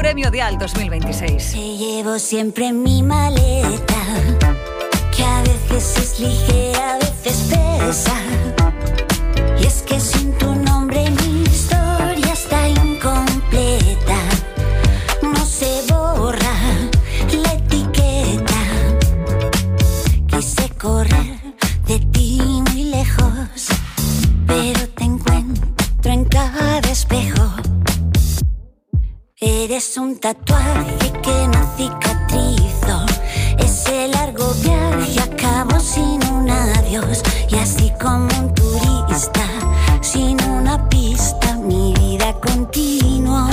Premio Dial 2026. Te llevo siempre en mi maleta, que a veces es ligera, a veces pesa. Y es que sin tu nombre mi historia está incompleta. No se borra la etiqueta. Quise correr de ti muy lejos, pero te encuentro en cada espejo. Eres un tatuaje que no cicatrizo. Ese largo viaje acabó sin un adiós. Y así como un turista sin una pista, mi vida continuó.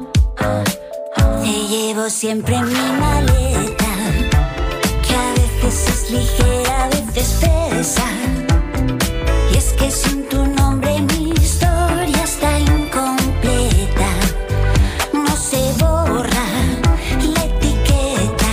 Te llevo siempre en mi maleta, que a veces es ligera, a veces pesa. Y es que sin tu nombre mi historia está incompleta. No se borra la etiqueta.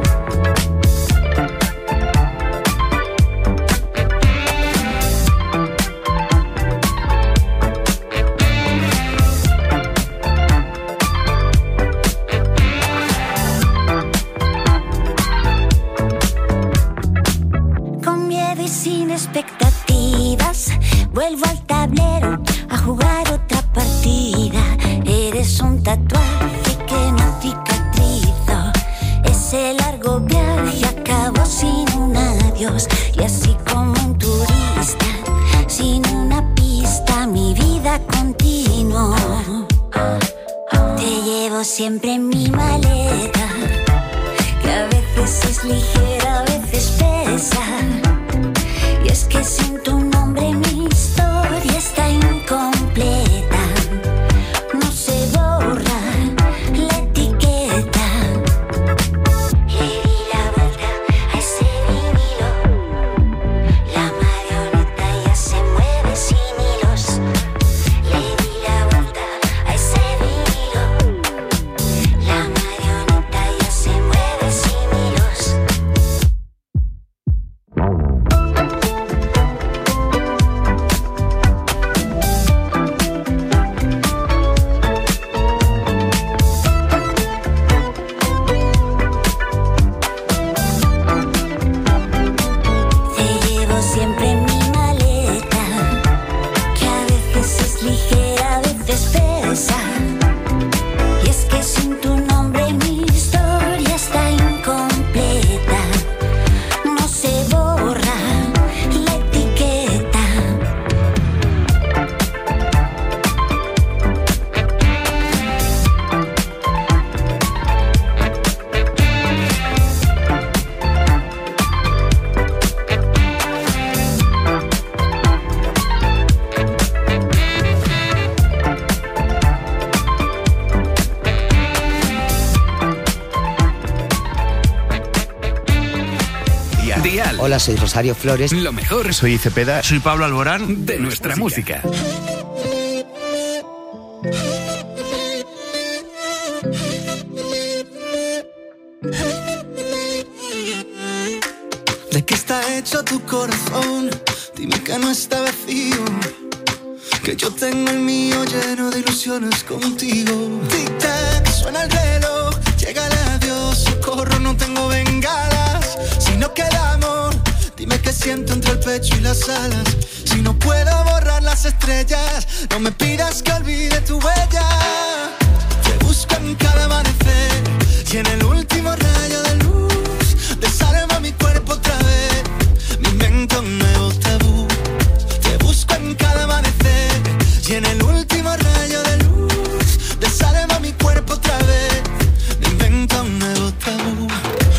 Con miedo y sin expectativas, vuelvo al tablero a jugar otra partida. Eres un tatuaje que no cicatrizo. Ese largo viaje acabó sin un adiós. Y así como un turista sin una pista, mi vida continuó. Te llevo siempre en mi maleta, que a veces es ligera, a veces pesa. Y es que sin tu nombre mi historia está incompleta. No se borra la etiqueta. Le di la vuelta a ese vinilo. La marioneta ya se mueve sin hilos. Le di la vuelta a ese vinilo. La marioneta ya se mueve sin hilos. Te llevo siempre en mi maleta, que a veces es ligera, a veces pesa. Y es que sin tu nombre mi historia está incompleta. No se borra la etiqueta. Dial. Hola, soy Rosario Flores. Lo mejor Soy Cepeda. Soy Pablo Alborán. de nuestra música. ¿De qué está hecho tu corazón? Dime que no está vacío, que yo tengo el mío lleno de ilusiones contigo. Tic-tac, suena el reloj, llega el adiós, socorro, no tengo bengalas. Si no queda amor, dime qué siento entre el pecho y las alas. Si no puedo borrar las estrellas, no me pidas que olvide tu huella. Te busco en cada amanecer y en el último rayo de luz desarma mi cuerpo otra vez, mi mente un nuevo tabú. Te busco en cada amanecer y en el último rayo de luz desarma mi cuerpo otra vez, me invento un nuevo tabú.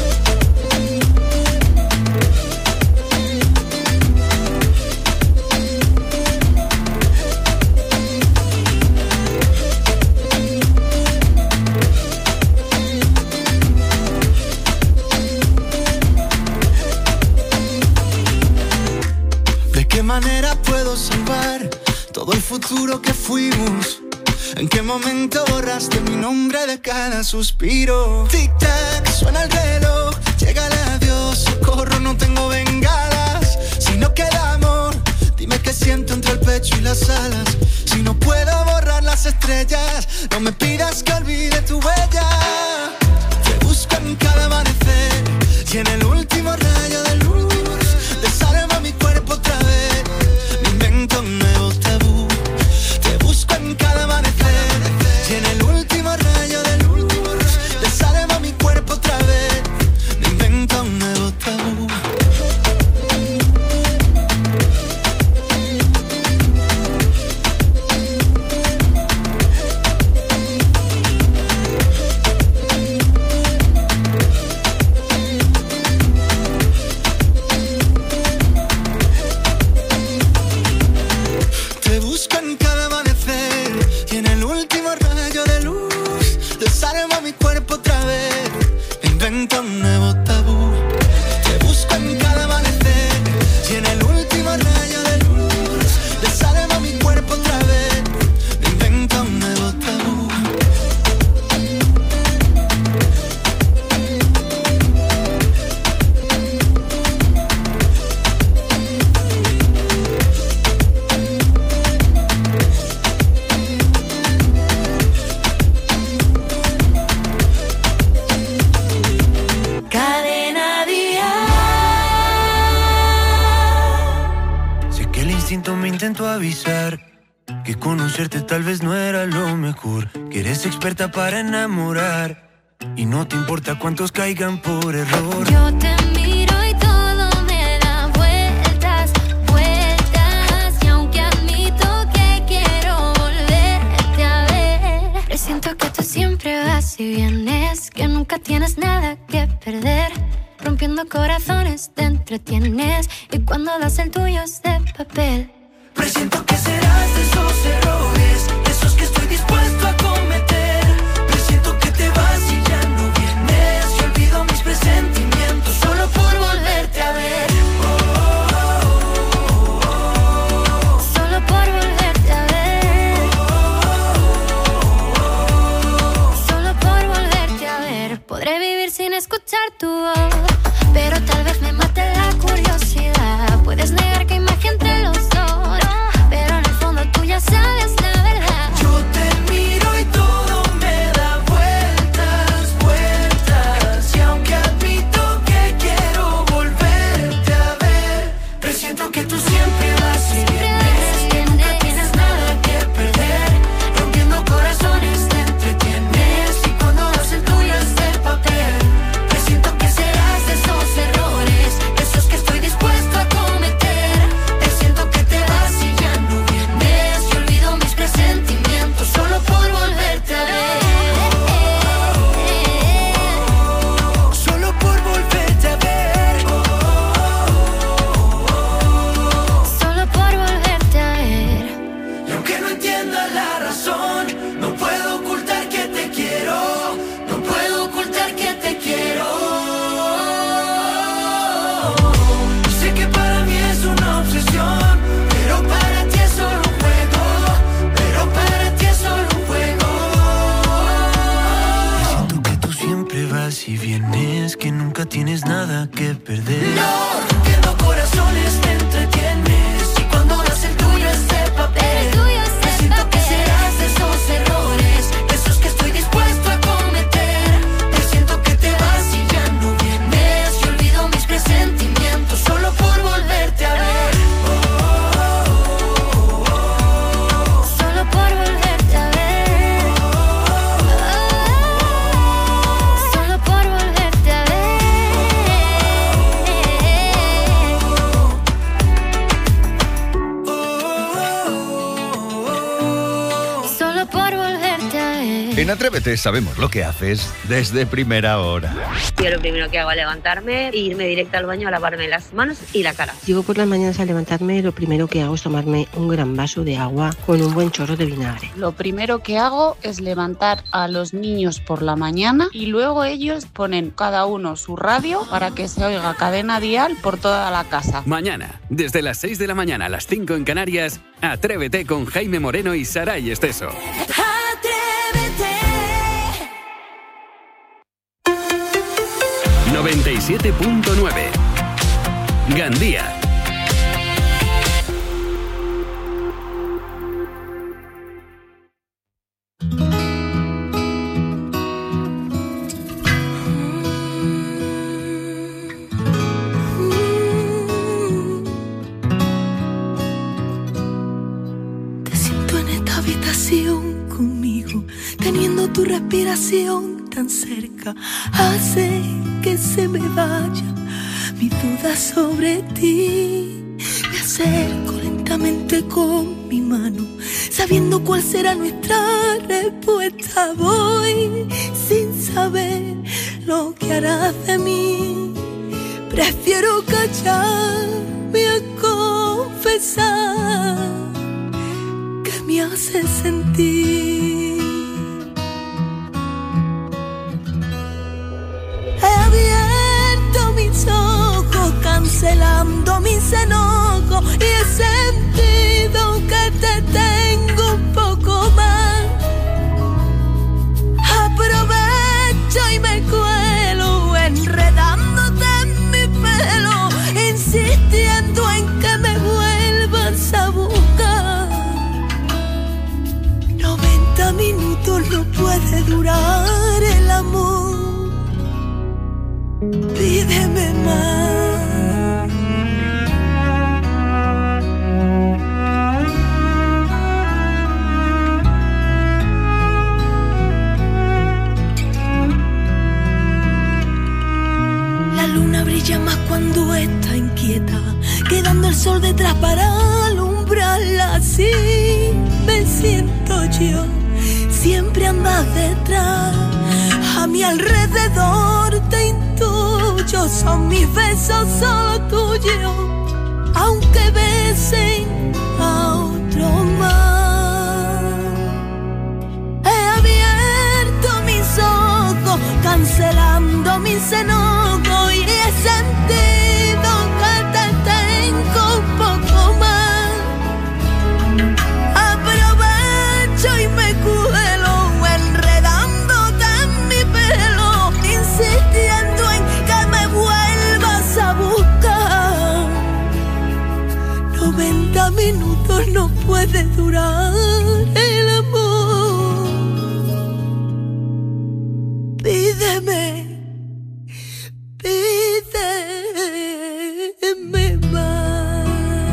¿De qué manera puedo salvar todo el futuro que fuimos? ¿En qué momento borraste mi nombre de cada suspiro? Tic-tac, suena el reloj, llega el adiós, socorro, no tengo bengalas. Si no queda amor, dime qué siento entre el pecho y las alas. Si no puedo borrar las estrellas, no me pidas que olvide tu huella. sálvame a mi cuerpo otra vez. Inventa un nuevo tabú. Te busco en cada amanecer y en el último rayo de luz. Desálvame a mi cuerpo otra vez. Inventa un nuevo tabú. Me intento avisar que conocerte tal vez no era lo mejor, que eres experta para enamorar y no te importa cuántos caigan por error. Yo te miro y todo me da vueltas, vueltas, y aunque admito que quiero volverte a ver, presiento que tú siempre vas y vienes, que nunca tienes nada que perder. Rompiendo corazones te entretienes y cuando das el tuyo es de papel. Presiento que serás de esos errores, esos que estoy dispuesto a cometer. Presiento que te vas y ya no vienes, y olvido mis presentimientos solo por volverte a ver. Solo por volverte a ver. Solo por volverte a ver. Podré vivir sin escuchar tu voz, pero tal vez me mate la curiosidad. Puedes negar que hay magia entre los dos, pero en el fondo tú ya sabes la verdad. Yo te miro y todo me da vueltas, vueltas, y aunque admito que quiero volverte a ver, presiento que tú siempre vas y vienes, que nunca tienes nada que perder. Rompiendo corazones te entretienes y cuando das el tuyo es de papel. Presiento que serás de esos errores, esos que estoy dispuesto a cometer. Presiento que te vas y ya no vienes, y olvido mis presentimientos solo por volverte a ver. Solo por volverte a ver. Solo por volverte a ver. Y aunque no entiendas la razón, no puedo ocultar que te quiero, no puedo ocultar que te quiero. Sé que para mí es una obsesión, pero para ti es solo un juego, pero para ti es solo un juego. Siento que tú siempre vas y vienes, que nunca tienes nada que perder. No, rompiendo corazones te entretienes y cuando das el tuyo es de papel. Presiento que serás de esos errores, esos que estoy dispuesto a cometer. Presiento que te vas y ya no vienes, y olvido mis presentimientos solo por volverte a ver. Solo por volverte a ver. Solo por volverte a ver. Solo por volverte a ver. En Atrévete sabemos lo que haces desde primera hora. Yo lo primero que hago es levantarme e irme directo al baño a lavarme las manos y la cara. Llego por las mañanas a levantarme, lo primero que hago es tomarme un gran vaso de agua con un buen chorro de vinagre. Lo primero que hago es levantar a los niños por la mañana y luego ellos ponen cada uno su radio para que se oiga Cadena Dial por toda la casa. Mañana, desde las 6 de la mañana a las 5 en Canarias, Atrévete con Jaime Moreno y Saray Esteso. Atrévete. 97.9 Gandía. Te siento en esta habitación conmigo, teniendo tu respiración tan cerca, hace que se me vaya mi duda sobre ti. Me acerco lentamente con mi mano, sabiendo cuál será nuestra respuesta. Voy sin saber lo que harás de mí. Prefiero callarme a confesar que me hace sentir mis enojos y he sentido que te tengo un poco más. Aprovecho y me cuelo enredándote en mi pelo, insistiendo en que me vuelvas a buscar. 90 minutos no puede durar el amor, pídeme más. La luna brilla más cuando está inquieta, quedando el sol detrás para alumbrarla. Así me siento yo, siempre andas detrás, a mi alrededor te intuyo, son mis besos solo tuyos, aunque besen a otro más. He abierto mis ojos, cancelando mis enojos, y he sentido que te tengo un poco más. Aprovecho y me cuelo enredándote en mi pelo, insistiendo en que me vuelvas a buscar. 90 minutos no puede durar el amor, pídeme. Pídeme más.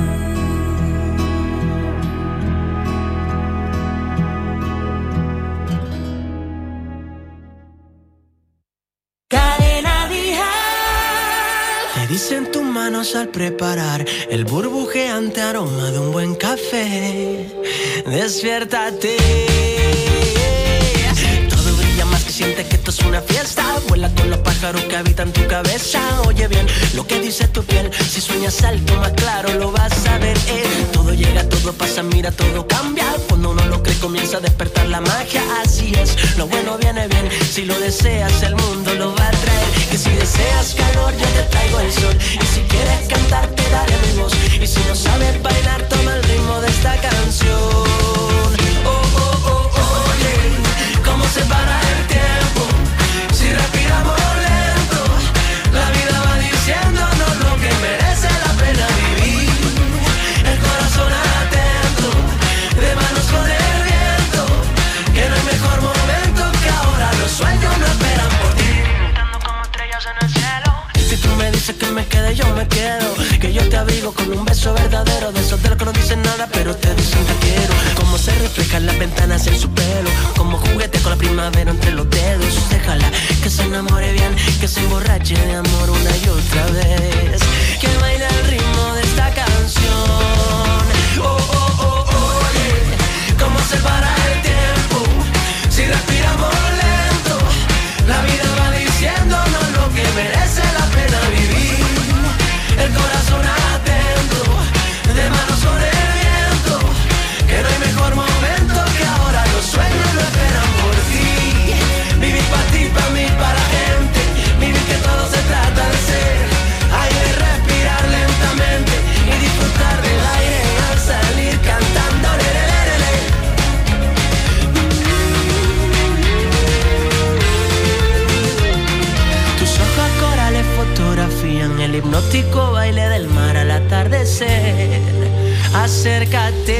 Cadena Dial. Te dicen tus manos al preparar el burbujeante aroma de un buen café. Despiértate. Más que sientes que esto es una fiesta, vuela con los pájaros que habitan tu cabeza. Oye bien lo que dice tu piel, si sueñas alto más claro lo vas a ver. Todo llega, todo pasa, mira, todo cambia. Cuando uno lo cree comienza a despertar la magia. Así es, lo bueno viene bien, si lo deseas el mundo lo va a traer. Que si deseas calor yo te traigo el sol, y si quieres cantar te daré mi voz, y si no sabes bailar toma el ritmo de esta canción. ¿Cómo se para el tiempo? Si respiramos lento, la vida va diciéndonos lo que merece la pena vivir. El corazón atento, de manos con el viento, que no hay mejor momento que ahora. Los sueños no esperan por ti, flotando como estrellas en el cielo. Si tú me dices que me quede, yo me quedo, que yo te abrigo con un beso verdadero, de esos de los que no dicen nada pero te dicen te quiero. Cómo se reflejan las ventanas en su pelo, como juguete con la primavera entre los dedos. Déjala que se enamore bien, que se emborrache de amor una y otra vez, que baile al ritmo de esta canción. Oye, cómo se para el tiempo, si respiramos lento, la vida va diciéndonos lo que merece la pena vivir. El corazón atento, de manos con el viento, que no hay mejor momento que ahora. Los sueños no esperan por ti. Vivir para ti, para mí, para la gente. Vivir que todo se trata de ser aire, respirar lentamente y disfrutar del aire al salir cantando. Tus ojos corales fotografían el hipnótico baile del mar al atardecer. Acércate.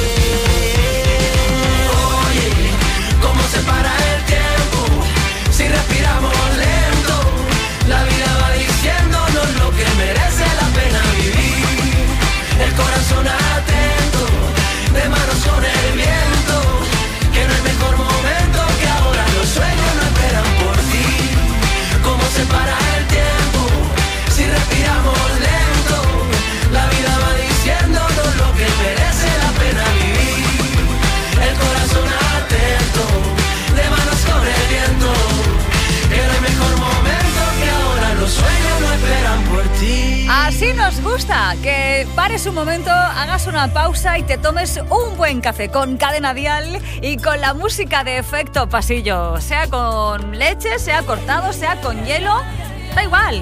Oye, ¿cómo se para el tiempo? Si respiramos lento, la vida va diciéndonos lo que merece la pena vivir. El corazón atento, de manos con el viento, que no hay mejor momento que ahora. Los sueños no esperan por ti. ¿Cómo se para el tiempo? Si respiramos lento, la vida va diciéndonos lo que merece la pena vivir. El corazón atento, de manos con el viento, que no hay mejor momento que ahora. Los sueños no esperan por ti. Así nos gusta, que pares un momento, hagas una pausa y te tomes un buen café con Cadena Dial y con la música de Efecto Pasillo, sea con leche, sea cortado, sea con hielo, da igual.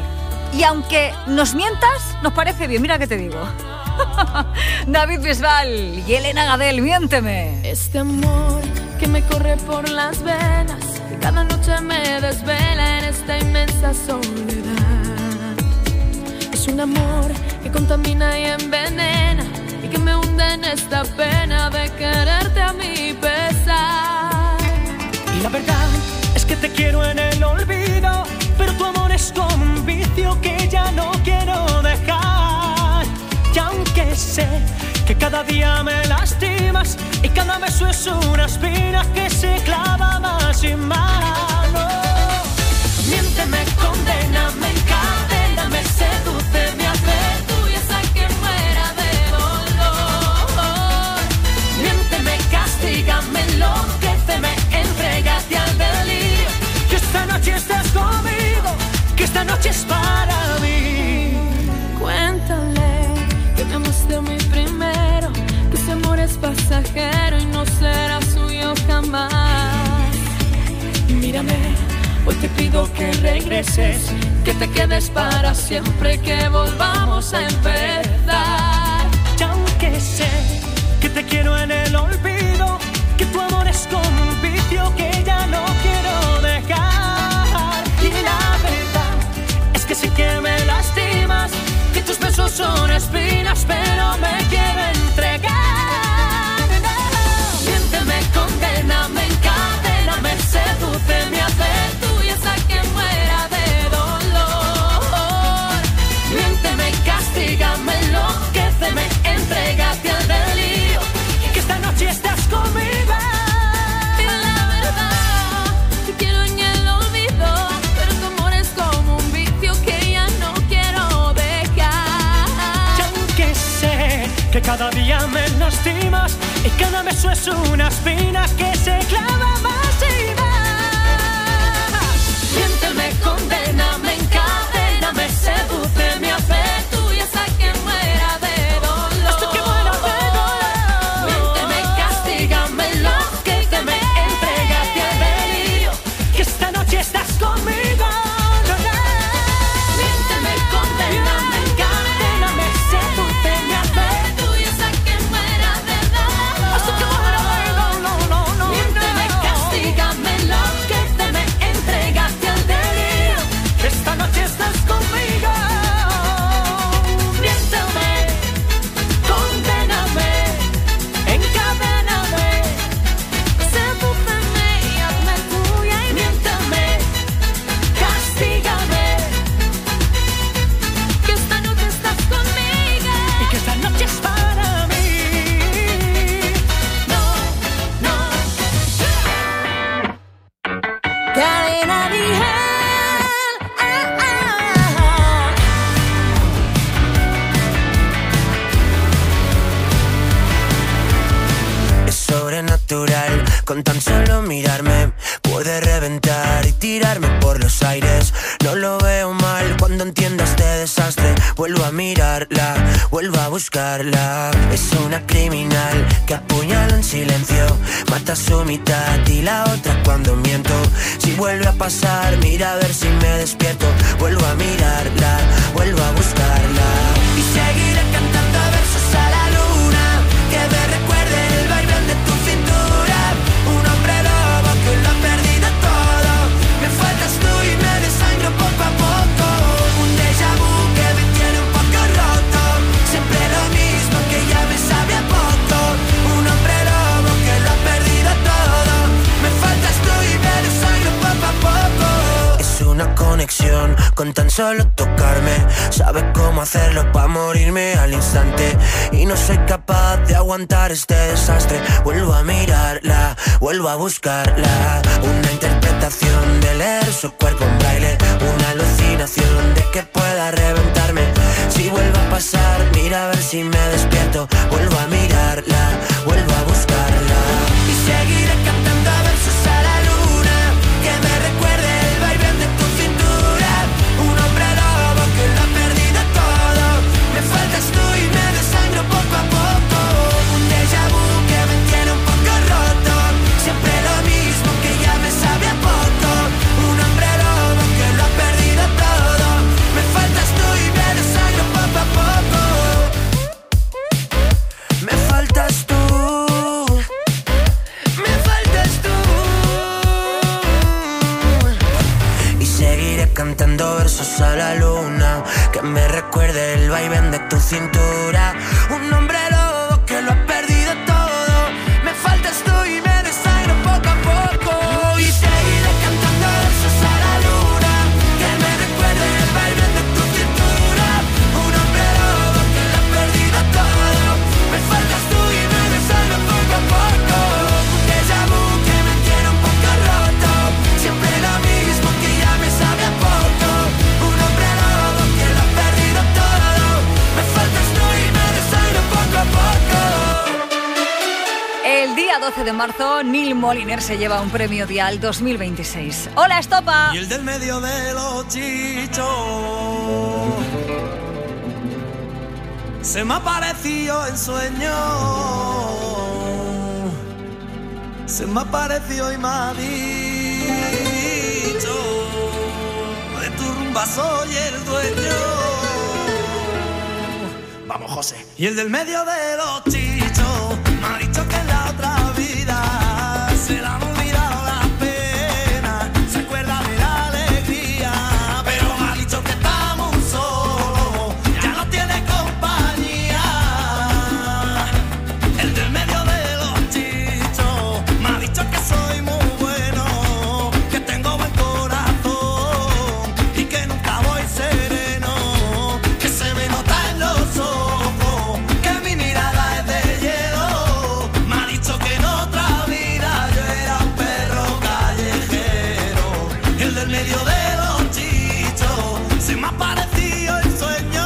y aunque nos mientas, nos parece bien, mira que te digo. David Bisbal y Elena Gadel, Miénteme. Este amor que me corre por las venas, que cada noche me desvela en esta inmensa soledad. Es un amor que contamina y envenena y que me hunde en esta pena de quererte a mi pesar. Y la verdad es que te quiero en el olvido, pero tu amor es como un vicio que ya no quiero dejar. Y aunque sé que cada día me lastimas y cada beso es una espina que se clava más y más, no. Miénteme, condéname, encadéname, sedúceme, hazme tuya hasta que muera de dolor. Miénteme, castígame, enloquéceme, entrégate al delirio. Que esta noche estás conmigo, que esta noche es para mí. Cuéntale que me amaste a mí primero, que ese amor es pasajero y no será suyo jamás. Mírame, hoy te pido que regreses, que te quedes para siempre, que volvamos a empezar. Y aunque sé que te quiero en el olvido, que tu amor es como un vicio que ya no quiero dejar. Y la verdad es que sé que me lastimas, que tus besos son espinas, pero me quiero entregar. Miénteme, condéname, encadéname, sedúceme, hazme tuya hasta que muera de dolor. Miénteme, castígame, enloquéceme, entrégate al delirio, que esta noche estás conmigo. Y la verdad, te quiero en el olvido, pero tu amor es como un vicio que ya no quiero dejar. Y aunque sé que cada día me lastimas y cada beso es una espina que se clava más y más. Miénteme, condéname, encadéname, sedúceme, hazme tuya hasta que muera de dolor. Hasta que muera de dolor. Miénteme, castígame, enloquéceme, entrégate al delirio, que esta noche estás conmigo. Miénteme, condéname, encadéname, sedúceme, hazme tuya hasta que muera de dolor. hasta que muera de dolor. Miénteme, castígame, enloquéceme, entrégate al delirio, que esta noche estás conmigo. Miénteme, condéname, encadéname, sedúceme y hazme tuya y miéntame, castígame, que esta noche estás conmigo. y que esta noche es para mí. No, no. Cadena Dial. Es sobrenatural, con tan solo mirarme puede reventar y tirarme por los aires. No lo veo mal cuando entiendo este desastre. Vuelvo a mirarla, vuelvo a buscarla. Es una criminal que apuñala en silencio, mata su mitad y la otra cuando miento. Si vuelve a pasar, mira a ver si me despierto. Vuelvo a mirarla, vuelvo a buscarla. Y seguiré cantando versos a la luna, que me recuerde el vaivén de tu cintura. Un hombre lobo que lo ha perdido todo. Me faltas tú y me desangro poco a poco. Un déjà vu que me tiene un poco roto. Siempre lo mismo que ya me sabe a poco. Un hombre lobo que lo ha perdido todo. Me faltas tú y me desangro poco a poco. Es una conexión con tan solo tocarme. Sabe cómo hacerlo pa' morirme al instante. Y no soy capaz de aguantar este desastre. Vuelvo a mirarla, vuelvo a buscarla. Una interpretación de leer su cuerpo en braille. Una alucinación de que pueda reventarme. Si vuelve a pasar, mira a ver si me despierto. Vuelvo a mirarla, vuelvo a buscarla. Y seguiré cantando versos a la luna, que me recuerde el vaivén de tu cintura. Un hombre lobo que lo ha perdido todo. Me faltas tú y me desangro poco a poco. Un déjà vu que me tiene un poco roto. Siempre lo mismo que ya me sabe a poco. Un hombre lobo que lo ha perdido todo. Me faltas seguiré cantando versos a la luna, que me recuerde el vaivén de tu cintura. Un hombre lobo que lo ha perdido todo. Me faltas tú y me desangro poco a poco. Y seguiré cantando versos a la luna, que me recuerde el vaivén de tu cintura. Un hombre lobo que lo ha perdido todo. Me faltas tú y me desangro poco a poco. Un déjà vu que me tiene un poco roto. Siempre lo mismo que ya me sabe a poco. Un hombre lobo que lo ha perdido todo. Me faltas tú y me desangro poco a poco. El día 12 de marzo, Neil Moliner se lleva un premio Dial 2026. ¡Hola, Estopa! Y el del medio de los chichos se me ha parecido en sueño. Se me ha parecido y me ha dicho: de tu rumba soy el dueño. Vamos, José. Y el del medio de los chichos me ha dicho que en la otra vida se la han olvidado las penas, se acuerda de la alegría, pero me ha dicho que estamos solos, ya no tiene compañía. El del medio de los chichos me ha dicho que soy muy bueno, que tengo buen corazón y que nunca voy sereno, que se me nota en los ojos que mi mirada es de hielo. Me ha dicho que en otra vida yo era un perro callejero. El del medio de los chichos se me ha parecido el sueño.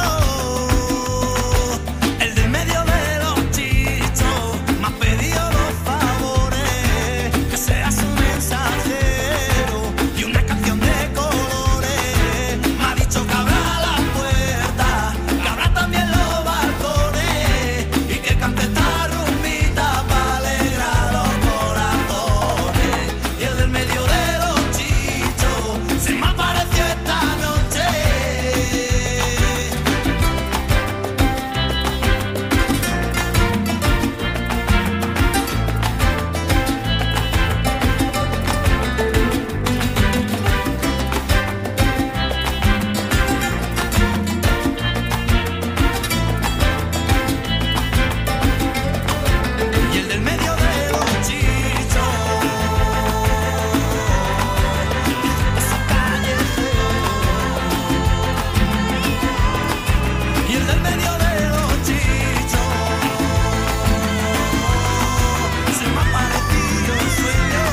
El del medio de los chichos me ha pedido los favores, que seas un mensajero y una canción de colores. Me ha dicho que abra la puerta, que abra también los balcones y que cante esta rumbita para alegrar los corazones. Y el del medio de los chichos se me apareció esta noche. Y el del medio de los chichos es un callejero. Y el del medio de los chichos se me ha parecido un sueño,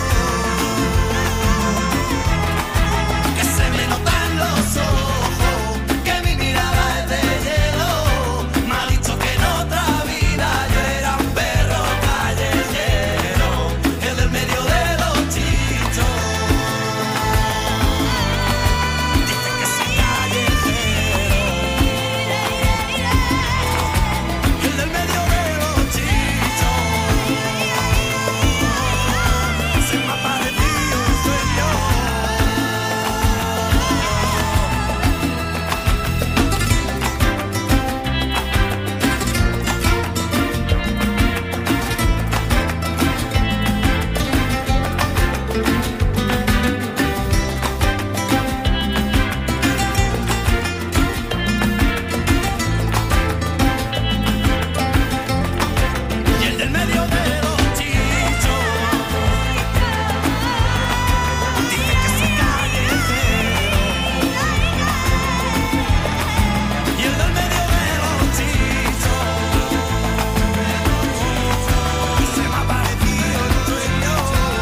que se me nota en los ojos que mi mirada es de hielo. Me ha dicho que en otra vida yo era un perro callejero. El del medio de los chichos dice que soy callejero. El del medio de los chichos se me ha parecido un sueño. Y el del medio de los chichos dice que soy callejero. Y el del medio de los chichos se me ha parecido el sueño.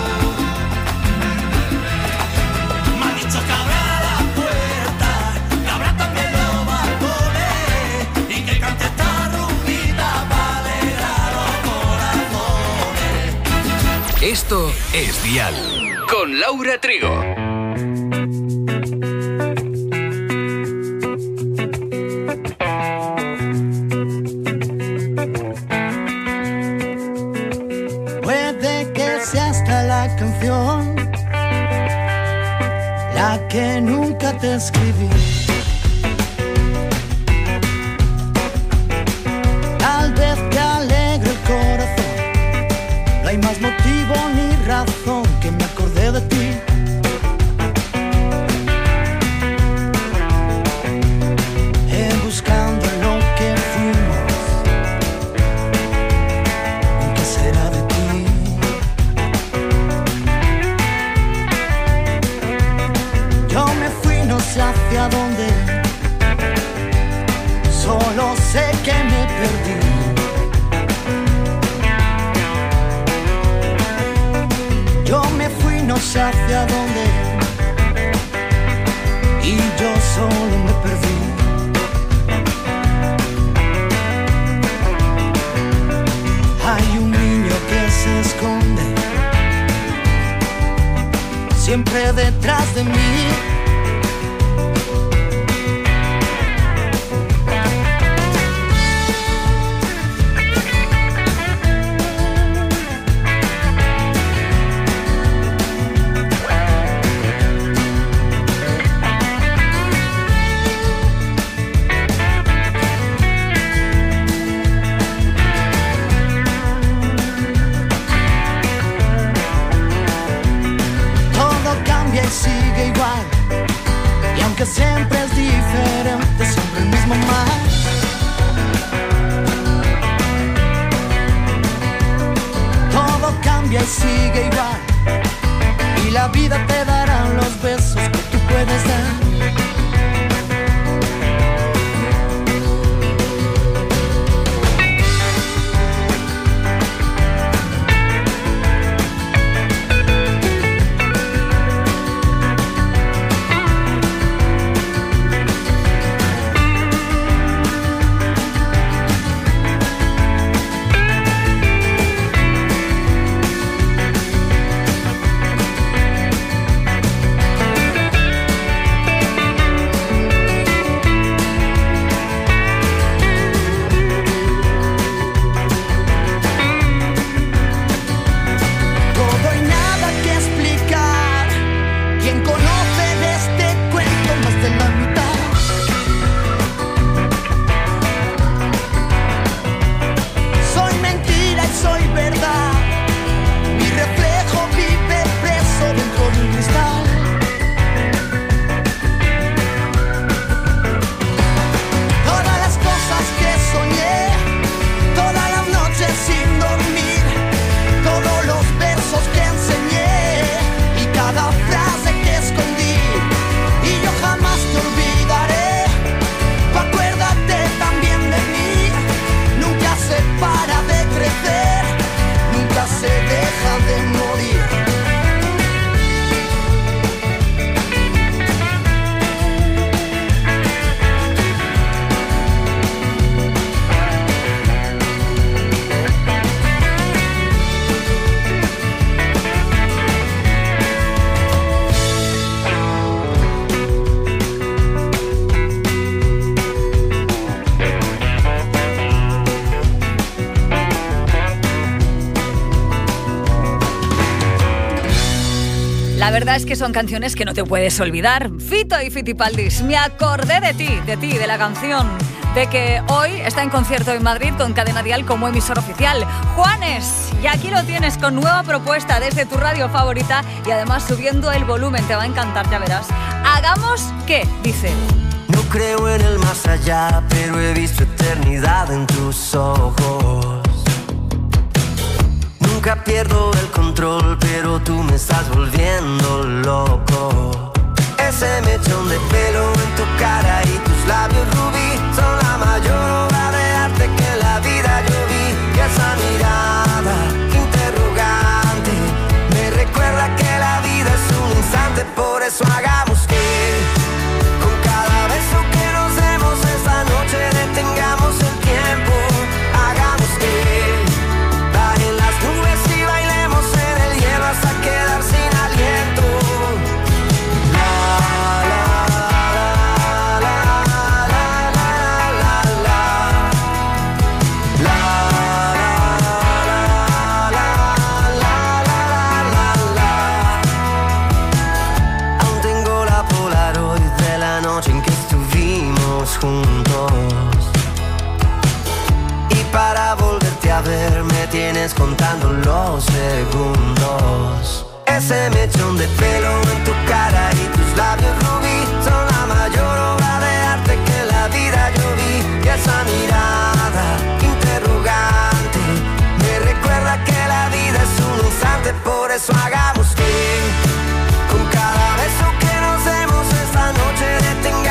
Me ha dicho que abra la puerta, que abra también los balcones y que cante esta rumbita para alegrar los corazones. Esto es Dial con Laura Trigo. Puede que sea hasta la canción la que nunca te escribí. Tal vez te alegre el corazón, no hay más motivo ni razón que me acordé de ti. hacia dónde, solo sé que me perdí. Yo me fui no sé hacia dónde y yo solo me perdí. Hay un niño que se esconde siempre detrás de mí. Sigue igual, y aunque siempre es diferente, siempre el mismo mal. Todo cambia y sigue igual, y la vida te dará los besos que tú puedes dar. La verdad es que son canciones que no te puedes olvidar. Fito y Fitipaldis, me acordé de ti, de la canción, de que hoy está en concierto en Madrid con Cadena Dial como emisor oficial. Juanes, y aquí lo tienes con nueva propuesta desde tu radio favorita y además subiendo el volumen, te va a encantar, ya verás. ¿Hagamos qué? Dice. No creo en el más allá, pero he visto eternidad en tus ojos. Nunca pierdo el control, pero tú me estás volviendo loco. Ese mechón de pelo en tu cara y tus labios rubí son la mayor obra de arte que en la vida yo vi. Y esa mirada interrogante me recuerda que la vida es un instante. Por eso hagamos que con cada beso que nos demos esta noche detengamos el tiempo. Hagamos que hasta quedar sin aliento. Aún tengo la Polaroid de la noche en que estuvimos juntos. Y para volverte a ver me tienes contando los segundos. Ese mechón de pelo en tu cara y tus labios rubí son la mayor obra de arte que en la vida yo vi. Y esa mirada interrogante me recuerda que la vida es un instante. Por eso hagamos que con cada beso que nos demos esta noche detengamos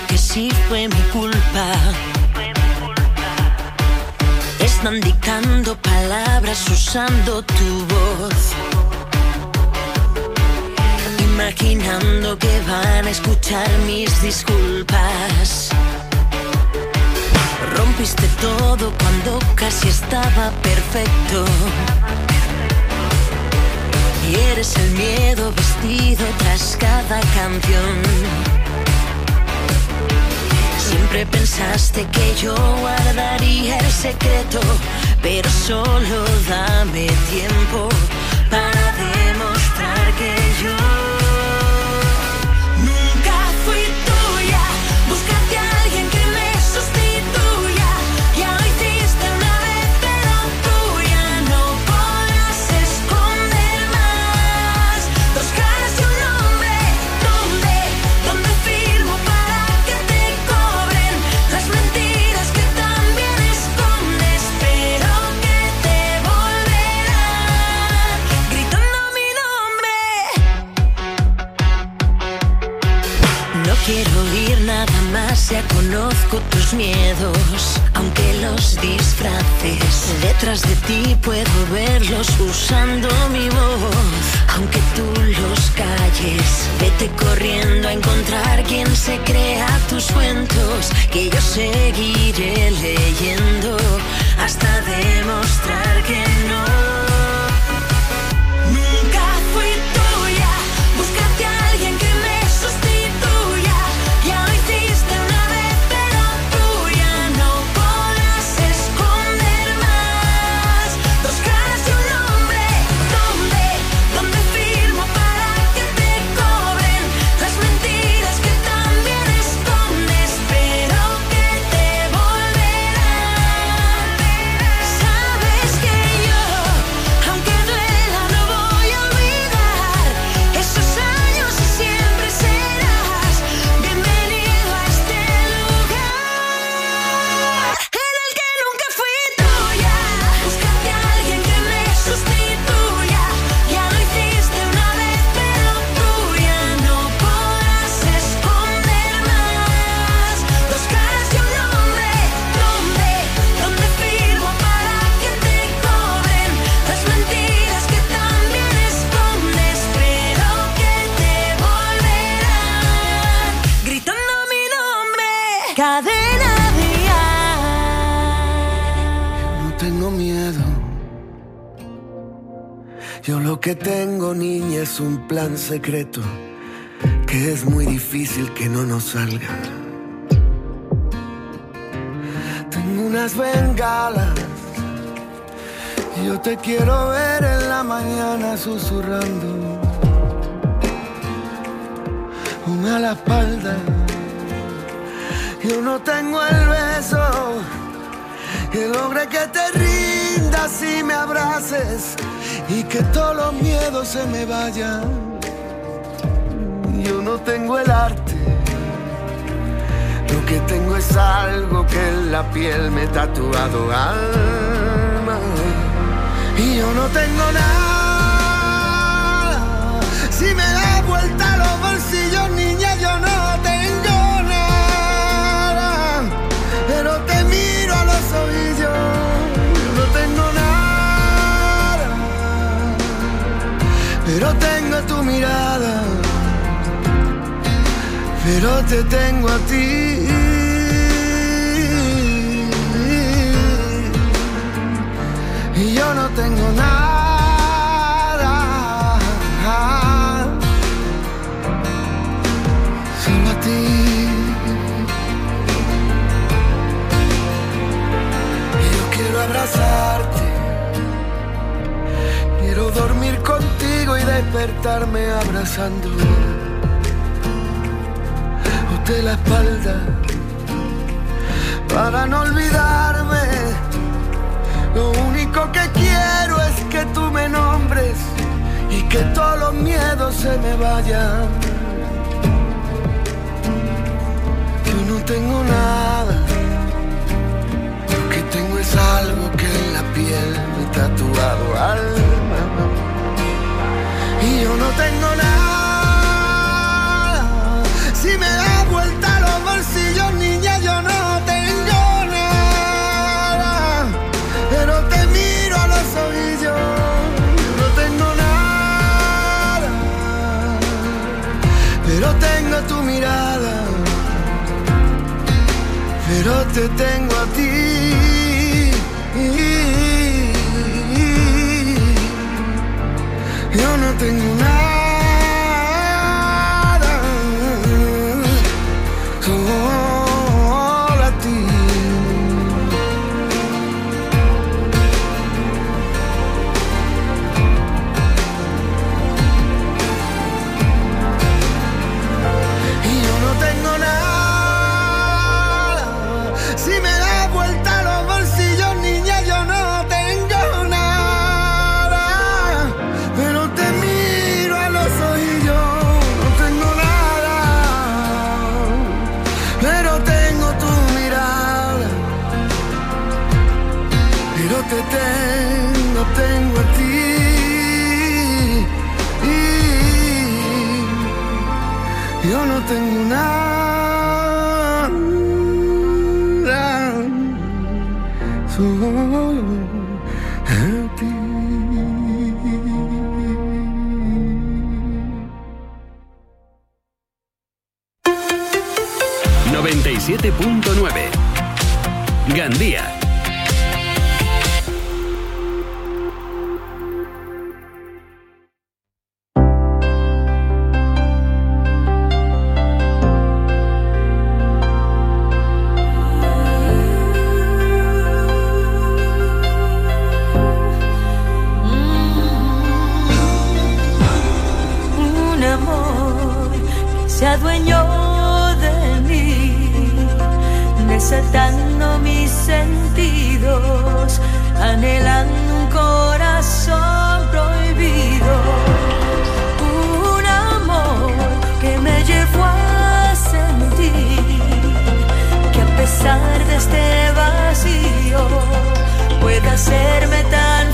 que sí fue mi culpa. Están dictando palabras usando tu voz, imaginando que van a escuchar mis disculpas. Rompiste todo cuando casi estaba perfecto. Y eres el miedo vestido tras cada canción. Siempre pensaste que yo guardaría el secreto, pero solo dame tiempo para demostrar que yo nunca fui tuya. Búscate a alguien que me sustituya. Ya lo hiciste una vez, pero tuya no podrás esconder más. Dos caras y un nombre, ¿dónde firmo para que te cobren las mentiras que también escondes, pero que te volverán gritando mi nombre? No quiero oír nada más, ya conozco tus miedos, aunque los disfraces. Detrás de ti puedo verlos usando mi voz, aunque tú los calles. Vete corriendo a encontrar quien se crea tus cuentos, que yo seguiré leyendo hasta demostrar que no. Nunca fui tuya. Búscate a alguien que me sustituya. Ya lo hiciste una vez, pero tuya no podrás esconder más. Dos caras y un nombre, ¿dónde firmo para que te cobren las mentiras que también escondes, pero que te volverán? Sabes que yo, aunque duela, no voy a olvidar esos años y siempre serás bienvenido a este lugar en el que nunca fui tuya. Búscate a alguien que me sustituya. Ya lo hiciste una vez, pero tuya no podrás esconder más. Dos caras y un nombre, ¿dónde firmo para que te cobren las mentiras que también escondes, pero que te volverán gritando mi nombre? Cadena Dial. No tengo miedo. Yo lo que tengo, niña, es un plan secreto que es muy difícil que no nos salga. Tengo unas bengalas. Yo te quiero ver en la mañana susurrando. Una a la espalda. Yo no tengo el beso que logre que te rindas y me abraces y que todos los miedos se me vayan. Yo no tengo el arte, lo que tengo es algo que en la piel me he tatuado alma. Y yo no tengo nada, si me da vuelta los bolsillos, niña, yo no tengo nada, pero te miro a los ojillos. Yo no tengo nada, pero tengo tu mirada, pero te tengo a ti. Y yo no tengo nada, solo a ti. Y yo quiero abrazarte, quiero dormir contigo y despertarme abrazando de la espalda, para no olvidarme. Lo único que quiero es que tú me nombres y que todos los miedos se me vayan. Yo no tengo nada, lo que tengo es algo que en la piel me he tatuado alma. Y yo no tengo nada, si me da vuelta los bolsillos, pero te tengo a ti. Yo no tengo nada, solo a ti. Y yo no tengo nada, si me das vuelta los bolsillos, niña, yo no tengo nada. Pero te miro a los ojos y yo no tengo nada. Pero tengo tu mirada. Pero te tengo a ti. Yo no tengo nada. Solo a ti. 97.9 Gandía. Un amor que se adueñó de mí, desatando mis sentidos, anhelando un corazón prohibido. Un amor que me llevó a sentir que a pesar de este vacío puede hacerme tan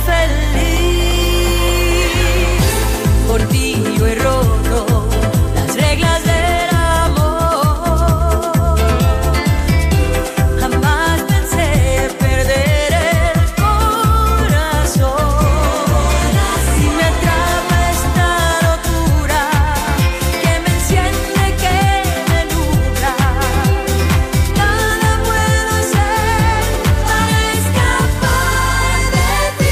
feliz. Por ti yo he roto las reglas del amor. Jamás pensé perder el corazón. Si me atrapa esta locura que me enciende, que me nubla, nada puedo hacer para escapar de ti.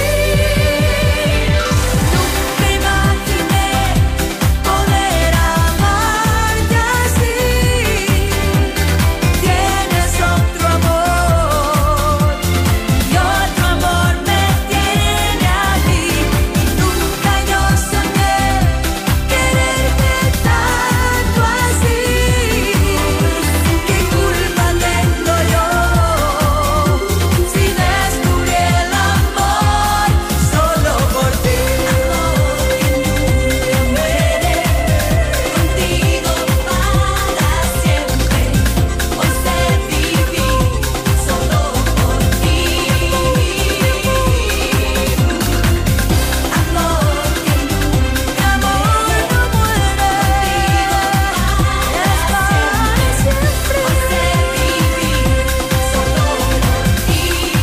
Nunca imaginé poder amarte así. Tienes otro amor y otro amor me tiene a mí. Y nunca yo soñé quererte tanto así. ¿Qué culpa tengo yo si descubrí el amor solo por ti? Amor que nunca muere, contigo para siempre. Hoy sé vivir solo por ti. Amor que nunca muere, es para siempre. Hoy sé vivir solo por ti.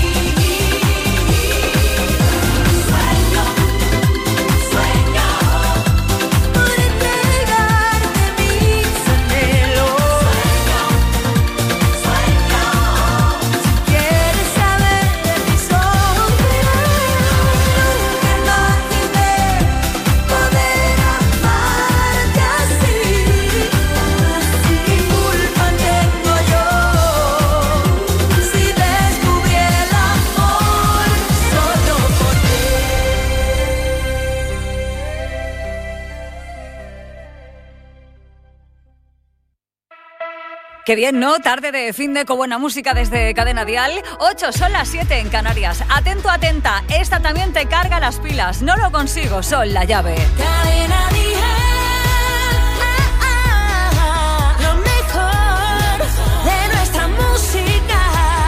Sueño por entregarte mis anhelos. Sueño, si quieres saber de mis ojos, nunca imaginé poder amarte así. ¿Qué culpa tengo yo si descubrí el amor solo por ti? Qué bien, ¿no? Tarde de finde con buena música desde Cadena Dial. 8, son las 7 en Canarias. Atento, atenta. Esta también te carga las pilas. No lo consigo, Sol La Llave. Cadena Dial, lo mejor de nuestra música.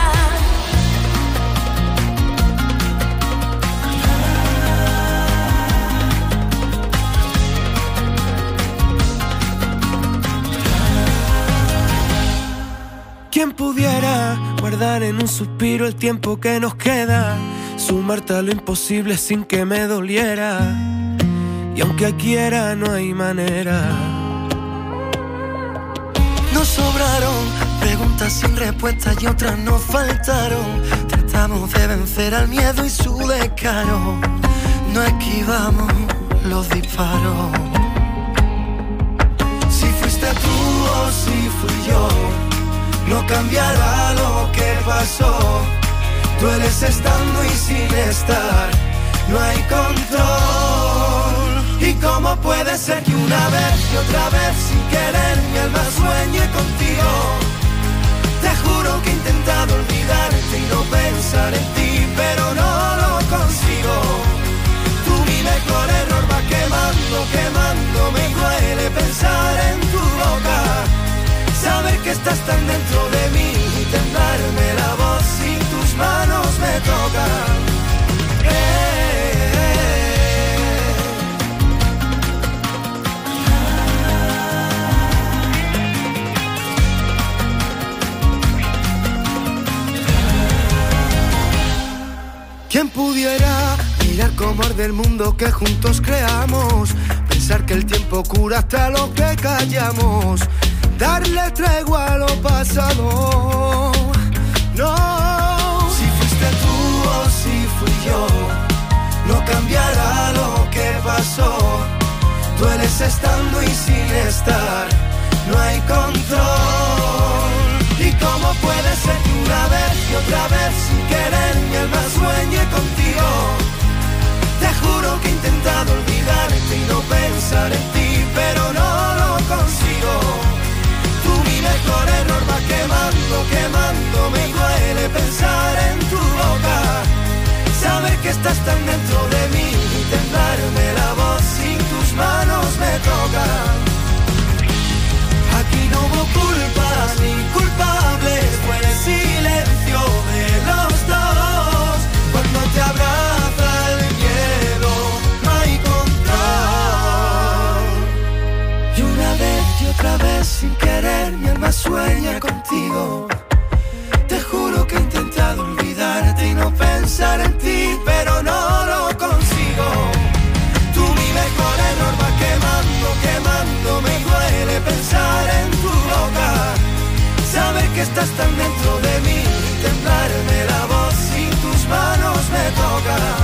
¿Quién pudiera guardar en un suspiro el tiempo que nos queda? Sumarte a lo imposible sin que me doliera. Y aunque quiera no hay manera. Nos sobraron preguntas preguntas sin respuesta y otras nos faltaron. Tratamos de vencer al miedo y su descaro. No esquivamos los disparos. Si fuiste tú o si fui yo, no cambiará lo que pasó. Tú eres estando y sin estar, no hay control. ¿Y cómo puede ser que una vez y otra vez sin querer mi alma sueñe contigo? Te juro que he intentado olvidarte y no pensar en ti, pero no lo consigo. Tú mi mejor error va quemando, quemando. Me duele pensar en tu boca, saber que estás tan dentro de mí y temblarme la voz si tus manos me tocan. ¿Quién pudiera mirar cómo arde el mundo que juntos creamos? Pensar que el tiempo cura hasta lo que callamos. Darle tregua a lo pasado. No. Si fuiste tú o si fui yo, no cambiará lo que pasó. Tú eres estando y sin estar, no hay control. ¿Y cómo puede ser que una vez y otra vez sin querer mi alma sueñe contigo? Te juro que he intentado olvidarte y no pensar en ti, pero no lo consigo. Tú mi mejor error va quemando, quemando. Me duele pensar en tu boca, saber que estás tan dentro de mí y temblarme la voz si tus manos me tocan. Aquí no hubo culpas ni culpables, fue el silencio de los dos. Cuando te abraza el miedo, no hay control. Y una vez y otra vez sin querer mi alma sueña contigo. Te juro que he intentado olvidarte y no pensar en ti, pero no lo consigo. Tú mi mejor error va quemando, quemando. Me duele pensar en tu boca, saber que estás tan dentro de mí y temblarme la voz si tus manos me tocan.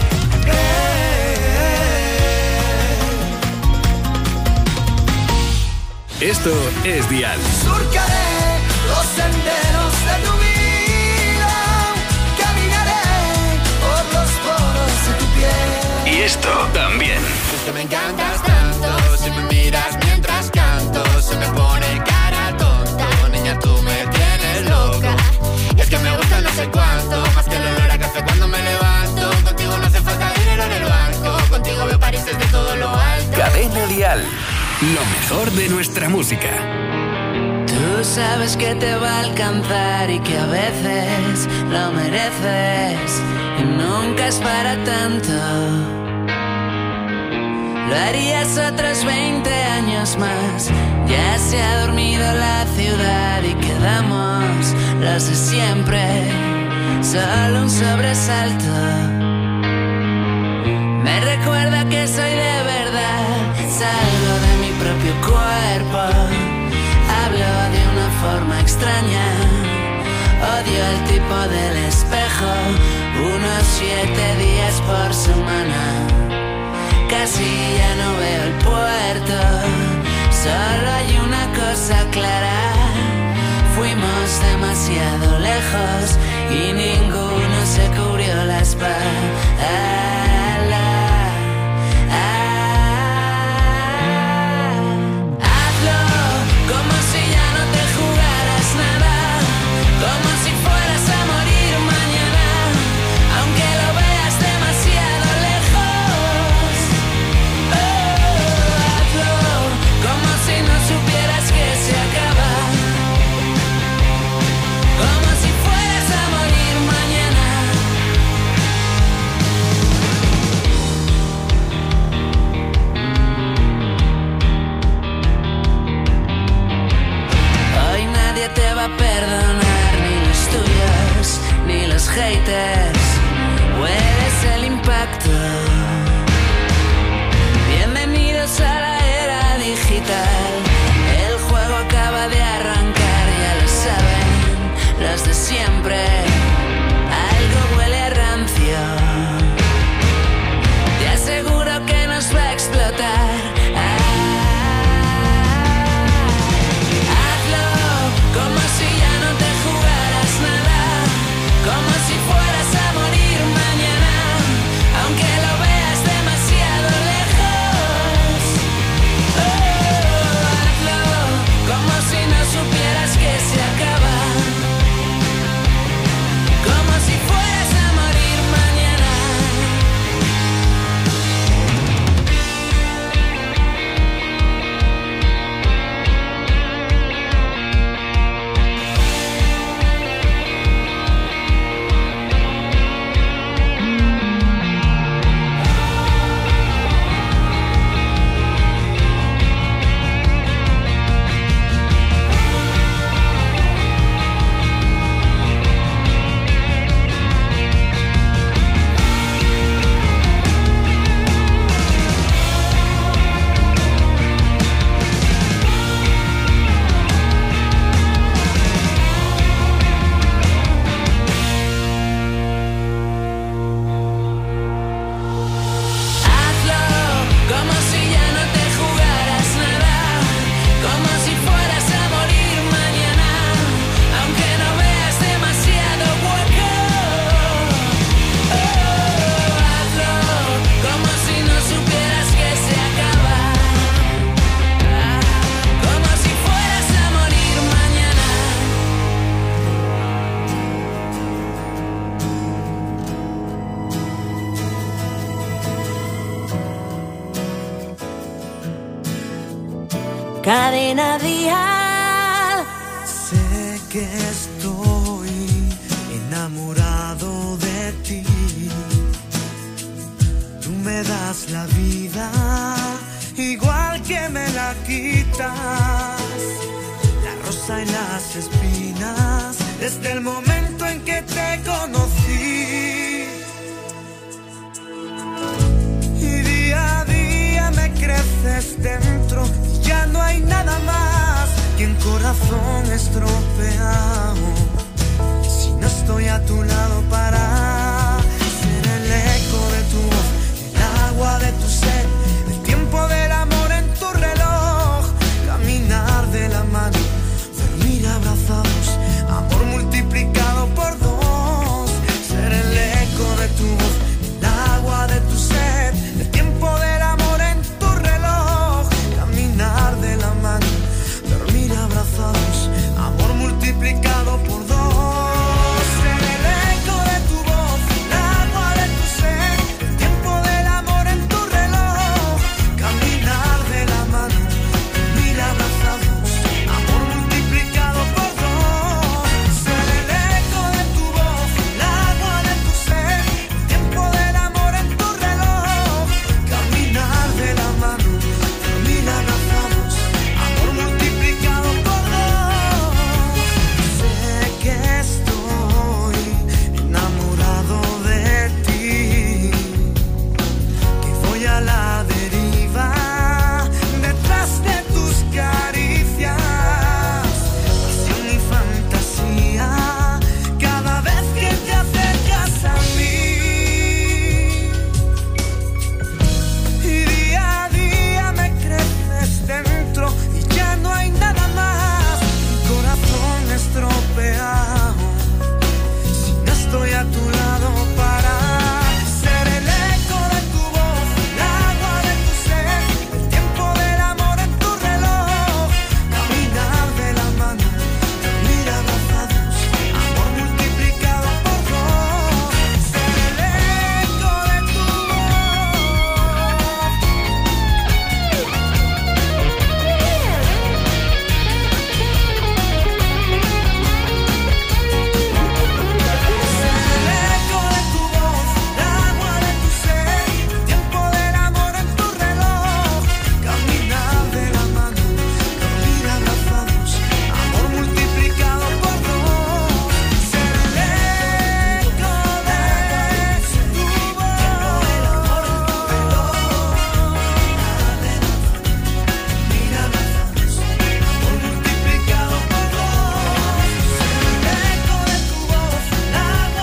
Esto es Dial. Surcaré los senderos de tu vida, caminaré por los poros de tu piel. Y esto también. Es que me encantas tanto, si me miras mientras canto, se me pone cara tonta. Niña, tú me tienes loca. Y es que me gusta no sé cuánto, más que el olor a café cuando me levanto. Contigo no hace falta dinero en el banco, contigo veo París desde todo lo alto. Cadena Dial. Lo mejor de nuestra música. Tú sabes que te va a alcanzar y que a veces lo mereces y nunca es para tanto. Lo harías otros 20 años más. Ya se ha dormido la ciudad y quedamos los de siempre. Solo un sobresalto me recuerda que soy de verdad. Salgo de mi propio cuerpo, hablo de una forma extraña. Odio el tipo del espejo, unos 7 días por semana. Casi ya no veo el puerto, solo hay una cosa clara. Fuimos demasiado lejos y ninguno se cubrió la espalda. Te va a perdonar ni los tuyos ni los haters. Hueles el impacto. Bienvenidos a la era digital. El juego acaba de arrancar, ya lo saben. las de siempre. Algo huele a rancio. Te aseguro que nos va a explotar. Hazlo como si ya no te jugaras nada, como si fueras a morir mañana, aunque lo veas demasiado lejos. Hazlo como si no supieras que se acaba, como si fueras a morir mañana. Hazlo como si ya no te jugaras nada, como si fueras a morir mañana, aunque no veas demasiado hueco. Hazlo como si no supieras que se acaba, como si fueras a morir mañana. Cadena Dial. Sé que estoy enamorado de ti. Tú me das la vida, igual que me la quitas. La rosa y las espinas, desde el momento en que te conocí. Y día a día me creces dentro, ya no hay nada más que un corazón estropeado. Si no estoy a tu lado para ser el eco de tu voz, el agua de tu sed, el tiempo del amor en tu reloj, caminar de la mano, dormir abrazados, amor multiplicado por dos, ser el eco de tu voz, el agua de tu sed, el tiempo del amor en tu reloj, caminar de la mano, dormir abrazados, amor multiplicado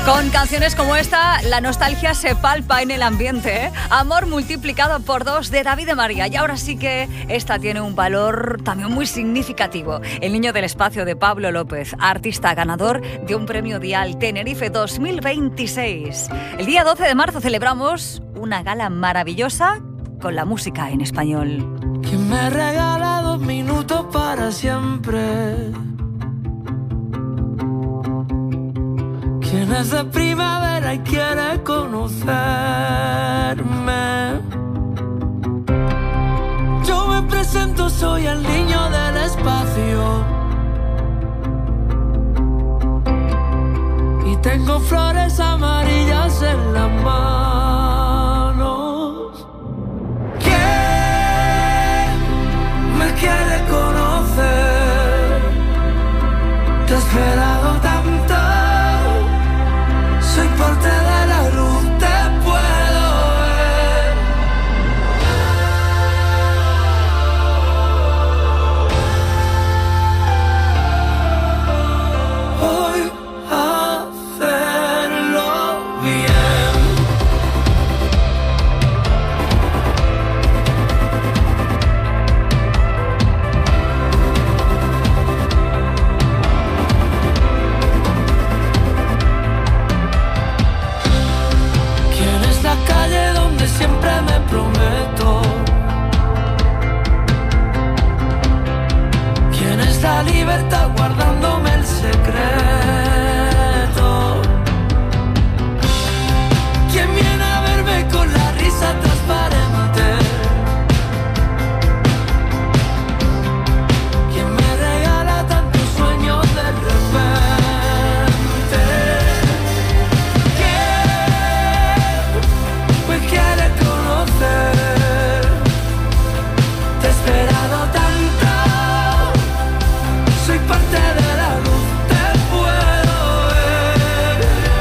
Con canciones como esta, la nostalgia se palpa en el ambiente, ¿eh? Amor multiplicado por 2 de David de María. Y ahora sí que esta tiene un valor también muy significativo. El niño del espacio de Pablo López, artista ganador de un premio Dial Tenerife 2026. El día 12 de marzo celebramos una gala maravillosa con la música en español. ¿Quién me regala 2 minutos para siempre? ¿Quién es de primavera y quiere conocerme? Yo me presento, soy el niño del espacio y tengo flores amarillas en las manos. ¿Quién me quiere conocer? Te he esperado tanto. Soy parte de la luz, te puedo ver. Voy a hacerlo bien. La calle donde siempre me prometo. ¿Quién es la libertad guardándome el secreto? ¿Quién viene a verme con la risa transparente? ¿Quién me regala tantos sueños de repente? Quiere conocer, te he esperado tanto, soy parte de la luz, te puedo ver.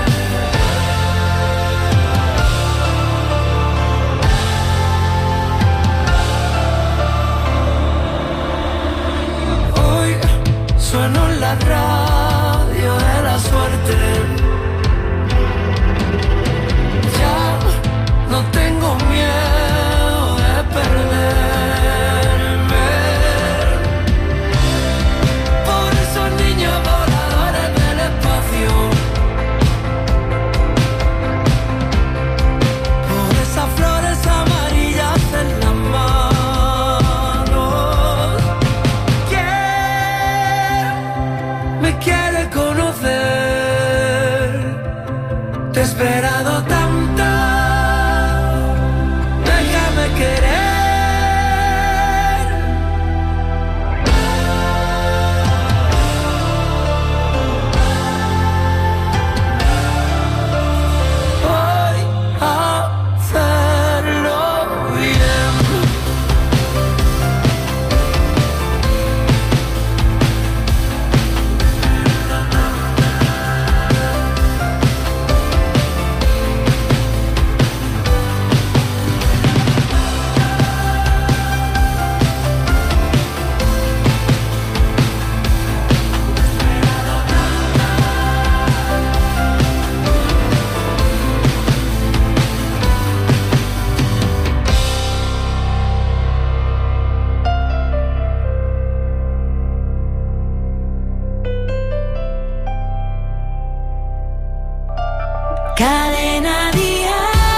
Hoy sueno en la radio de la suerte. No tengo miedo de perderme por esos niños voladores del espacio, por esas flores amarillas en las manos. ¿Quién me quiere conocer? Te he esperado tanto. Cadena Dial,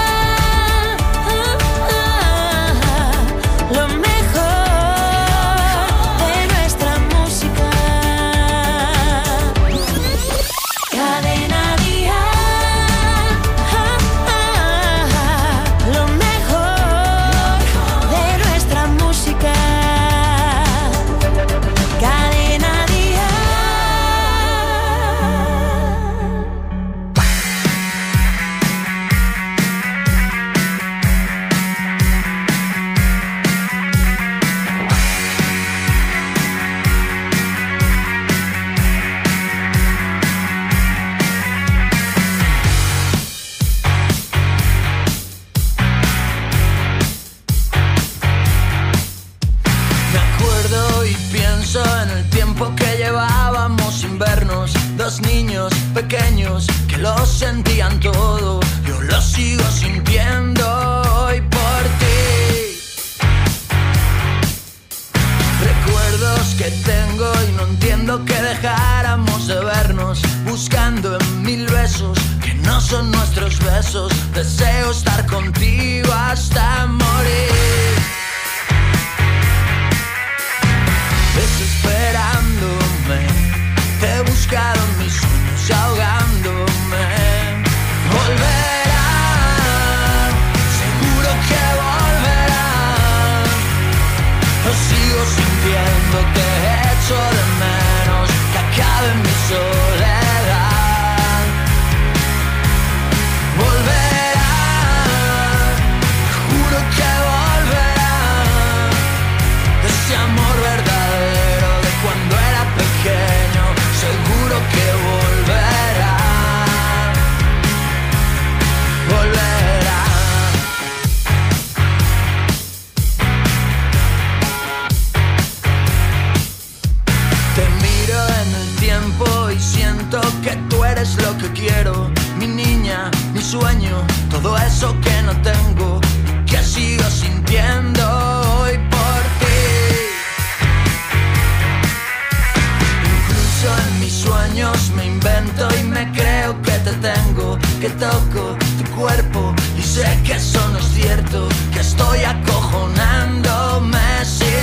lo mejor de nuestra música. Cadena Dial, lo mejor de nuestra música. Cadena Dial. sueños pequeños que lo sentían todo, yo lo sigo sintiendo hoy por ti. Recuerdos que tengo y no entiendo que dejáramos de vernos, buscando en mil besos que no son nuestros besos. Deseo estar contigo hasta morir. Desesperándome, te he buscado en mis sueños y ahogándome. Volverán, seguro que volverán. Lo sigo sintiendo, te echo de menos, que acabe mi soledad. Volverán, juro que volverán. Ese amor verdadero de cuando era pequeño, seguro que volverá, volverá. Te miro en el tiempo y siento que tú eres lo que quiero, mi niña, mi sueño, todo eso que no tengo, que sigo sintiendo hoy por ti. Incluso en mis sueños me invento y me creo que te tengo, que toco tu cuerpo y sé que eso no es cierto, que estoy acojonándome. Sí.